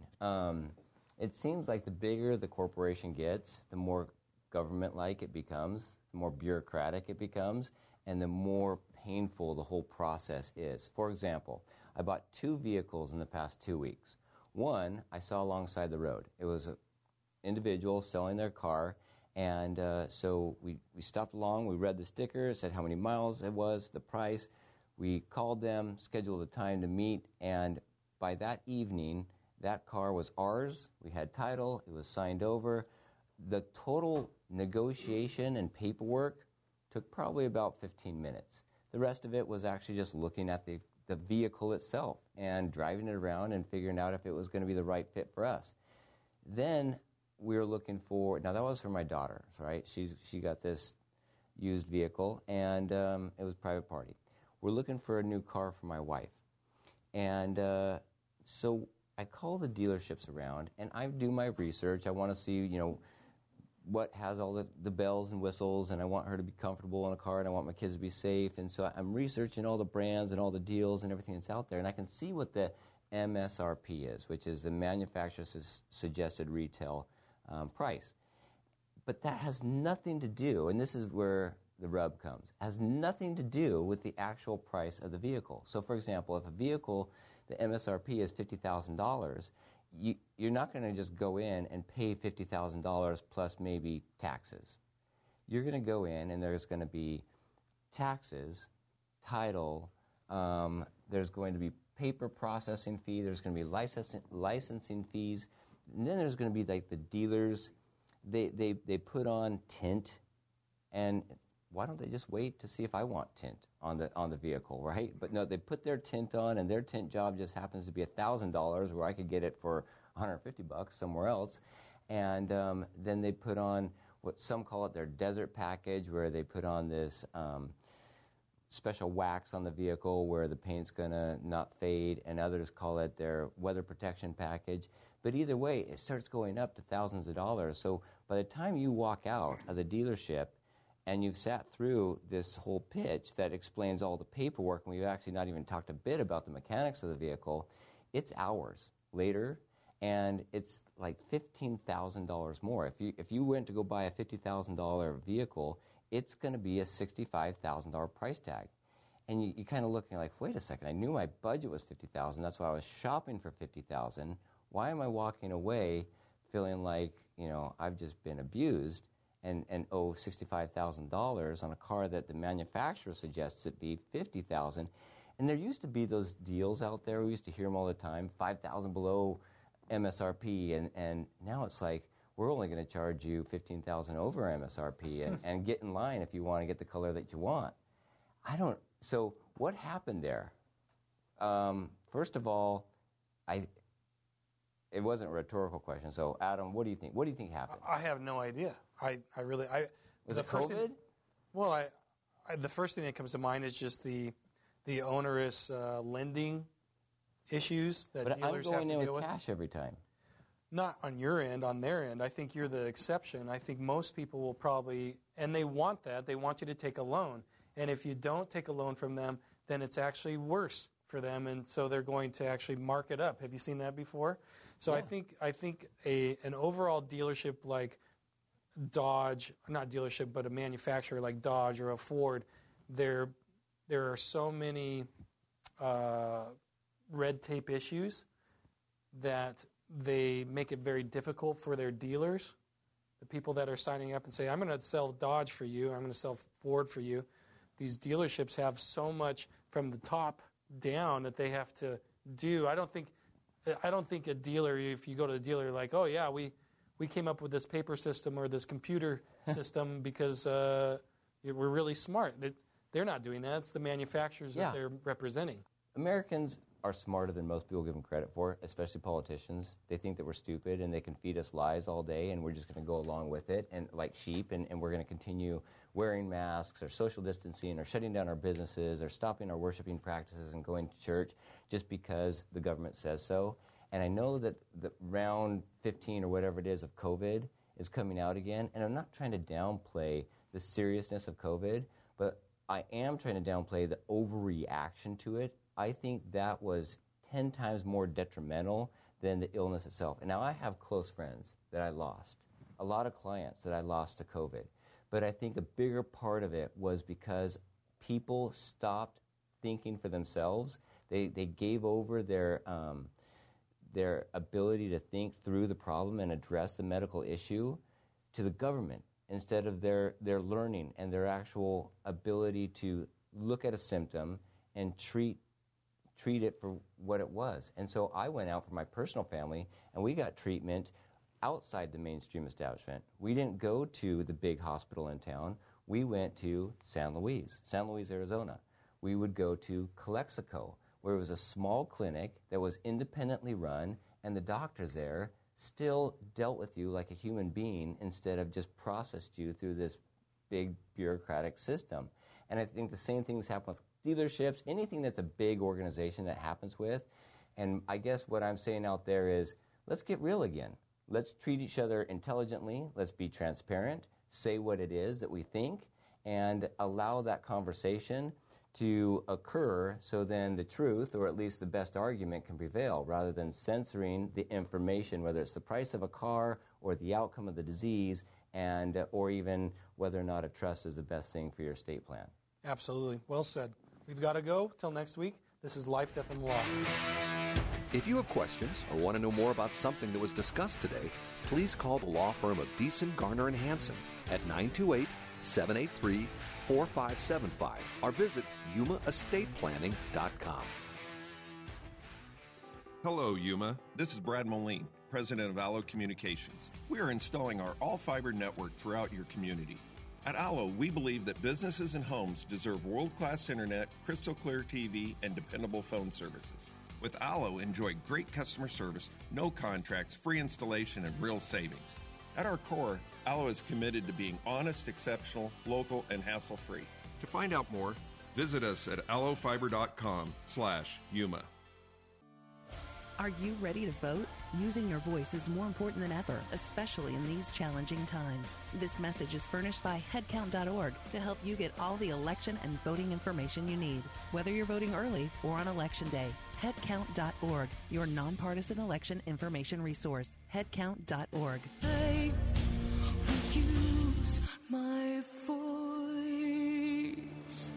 It seems like the bigger the corporation gets, the more government-like it becomes, the more bureaucratic it becomes, and the more painful the whole process is. For example, I bought 2 vehicles in the past 2 weeks. One I saw alongside the road. It was an individual selling their car, and so we stopped along, we read the sticker, said how many miles it was, the price. We called them, scheduled a time to meet, and by that evening, that car was ours. We had title, it was signed over. The total negotiation and paperwork took probably about 15 minutes. The rest of it was actually just looking at the vehicle itself and driving it around and figuring out if it was going to be the right fit for us. Then we were looking for, now that was for my daughter, right? She got this used vehicle, and it was private party. We're looking for a new car for my wife. And so I call the dealerships around, and I do my research. I want to see, what has all the bells and whistles, and I want her to be comfortable in the car, and I want my kids to be safe. And so I'm researching all the brands and all the deals and everything that's out there, and I can see what the MSRP is, which is the manufacturer's suggested retail price. But that has nothing to do, and this is where the rub comes, has nothing to do with the actual price of the vehicle. So, for example, if a vehicle, the MSRP is $50,000, you're not going to just go in and pay $50,000 plus maybe taxes. You're going to go in and there's going to be taxes, title, there's going to be paper processing fee, there's going to be licensing fees, and then there's going to be like the dealers, they put on tint, and why don't they just wait to see if I want tint on the vehicle, right? But no, they put their tint on, and their tint job just happens to be $1,000, where I could get it for $150 somewhere else. And then they put on what some call it their desert package, where they put on this special wax on the vehicle where the paint's going to not fade, and others call it their weather protection package. But either way, it starts going up to thousands of dollars. So by the time you walk out of the dealership, and you've sat through this whole pitch that explains all the paperwork, and we've actually not even talked a bit about the mechanics of the vehicle, it's hours later, and it's like $15,000 more. If you went to go buy a $50,000 vehicle, it's going to be a $65,000 price tag. And you kind of look and you're like, wait a second, I knew my budget was $50,000, that's why I was shopping for $50,000. Why am I walking away feeling like, I've just been abused and owe $65,000 on a car that the manufacturer suggests it be $50,000? And there used to be those deals out there, we used to hear them all the time, $5,000 below MSRP, and now it's like, we're only going to charge you $15,000 over MSRP and get in line if you want to get the color that you want. So what happened there? First of all, it wasn't a rhetorical question. So Adam, what do you think? What do you think happened? I have no idea. Was it COVID? The first thing that comes to mind is just the onerous lending issues that dealers have to deal with. But I'm going in with cash every time. Not on your end, on their end. I think you're the exception. I think most people will probably, and they want that, they want you to take a loan. And if you don't take a loan from them, then it's actually worse for them, and so they're going to actually mark it up. Have you seen that before? So yeah. I think an overall dealership like Dodge, not dealership, but a manufacturer like Dodge or a Ford, there are so many red tape issues that they make it very difficult for their dealers the people that are signing up and say, I'm going to sell Dodge for you, I'm going to sell Ford for you, these dealerships have so much from the top down that they have to do. I don't think a dealer, if you go to the dealer, like, oh yeah, we came up with this paper system or this computer system because we're really smart. They're not doing that. It's the manufacturers that they're representing. Americans are smarter than most people give them credit for, especially politicians. They think that we're stupid and they can feed us lies all day and we're just going to go along with it and like sheep and we're going to continue wearing masks or social distancing or shutting down our businesses or stopping our worshiping practices and going to church just because the government says so. And I know that the round 15 or whatever it is of COVID is coming out again, and I'm not trying to downplay the seriousness of COVID, but I am trying to downplay the overreaction to it. I think that was 10 times more detrimental than the illness itself. And now I have close friends that I lost, a lot of clients that I lost to COVID. But I think a bigger part of it was because people stopped thinking for themselves. They gave over their ability to think through the problem and address the medical issue to the government instead of their learning and their actual ability to look at a symptom and treat it for what it was. And so I went out for my personal family, and we got treatment outside the mainstream establishment. We didn't go to the big hospital in town. We went to San Luis, Arizona. We would go to Calexico, where it was a small clinic that was independently run, and the doctors there still dealt with you like a human being instead of just processed you through this big bureaucratic system. And I think the same things happen with dealerships, anything that's a big organization that happens with. And I guess what I'm saying out there is, let's get real again. Let's treat each other intelligently. Let's be transparent, say what it is that we think, and allow that conversation to occur so then the truth, or at least the best argument, can prevail, rather than censoring the information, whether it's the price of a car or the outcome of the disease, and or even whether or not a trust is the best thing for your estate plan. Absolutely. Well said. We've got to go. Till next week, this is Life, Death, and the Law. If you have questions or want to know more about something that was discussed today, please call the law firm of Deason, Garner, and Hansen at 928-783-4575 or visit yumaestateplanning.com. Hello, Yuma. This is Brad Moline, president of Allo Communications. We are installing our all-fiber network throughout your community. At Allo, we believe that businesses and homes deserve world-class internet, crystal clear TV, and dependable phone services. With Allo, enjoy great customer service, no contracts, free installation, and real savings. At our core, Allo is committed to being honest, exceptional, local, and hassle-free. To find out more, visit us at allofiber.com/Yuma. Are you ready to vote? Using your voice is more important than ever, especially in these challenging times. This message is furnished by headcount.org to help you get all the election and voting information you need, whether you're voting early or on Election Day. Headcount.org, your nonpartisan election information resource. Headcount.org. I will use my voice.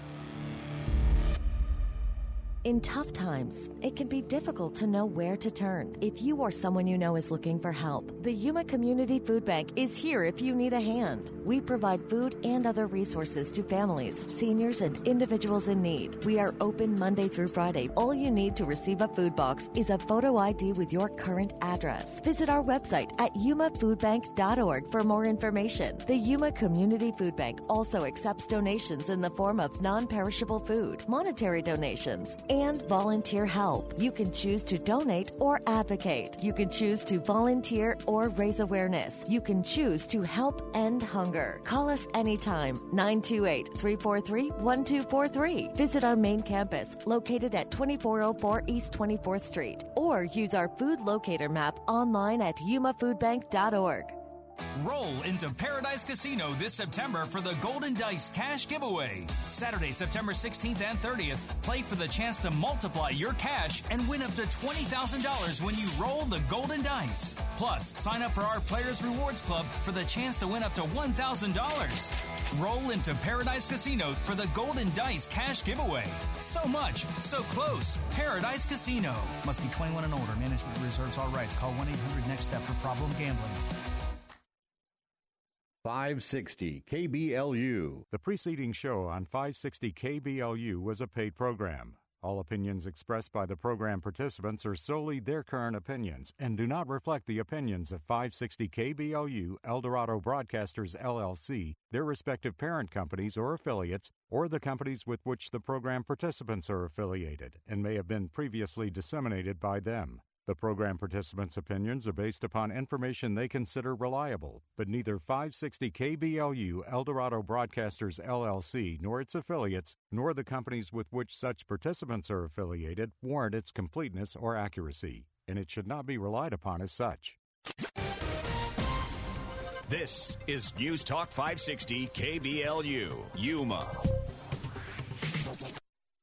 In tough times, it can be difficult to know where to turn. If you or someone you know is looking for help, the Yuma Community Food Bank is here if you need a hand. We provide food and other resources to families, seniors, and individuals in need. We are open Monday through Friday. All you need to receive a food box is a photo ID with your current address. Visit our website at yumafoodbank.org for more information. The Yuma Community Food Bank also accepts donations in the form of non-perishable food, monetary donations, and volunteer help. You can choose to donate or advocate. You can choose to volunteer or raise awareness. You can choose to help end hunger. Call us anytime, 928-343-1243. Visit our main campus, located at 2404 East 24th Street, or use our food locator map online at yumafoodbank.org. Roll into Paradise Casino this September for the Golden Dice Cash Giveaway. Saturday, September 16th and 30th, play for the chance to multiply your cash and win up to $20,000 when you roll the Golden Dice. Plus, sign up for our Players Rewards Club for the chance to win up to $1,000. Roll into Paradise Casino for the Golden Dice Cash Giveaway. So much, so close. Paradise Casino. Must be 21 and older. Management reserves all rights. Call 1-800-NEXT-STEP for problem gambling. 560 KBLU. The preceding show on 560 KBLU was a paid program. All opinions expressed by the program participants are solely their current opinions and do not reflect the opinions of 560 KBLU, Eldorado Broadcasters, LLC, their respective parent companies or affiliates, or the companies with which the program participants are affiliated, and may have been previously disseminated by them. The program participants' opinions are based upon information they consider reliable, but neither 560 KBLU, Eldorado Broadcasters, LLC, nor its affiliates, nor the companies with which such participants are affiliated warrant its completeness or accuracy, and it should not be relied upon as such. This is News Talk 560 KBLU, Yuma.